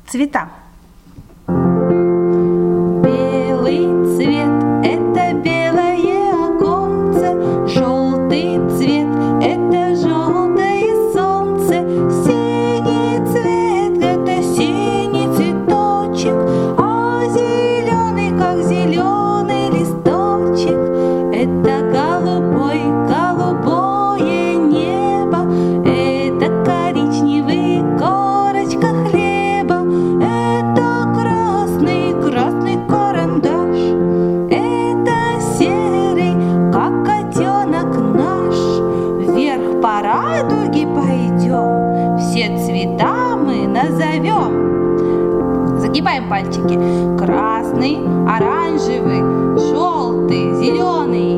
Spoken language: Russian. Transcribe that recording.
Цвета. Белый цвет – это белое оконце, желтый цвет – это желтое солнце, синий цвет – это синий цветочек, а зеленый, как зеленый листочек, это голубой, голубое небо, это коричневый корочка хлеба, это красный, красный карандаш, это серый, как котенок наш. Вверх по радуге пойдем, все цвета мы назовем. Загибаем пальчики. Красный, оранжевый, желтый, зеленый,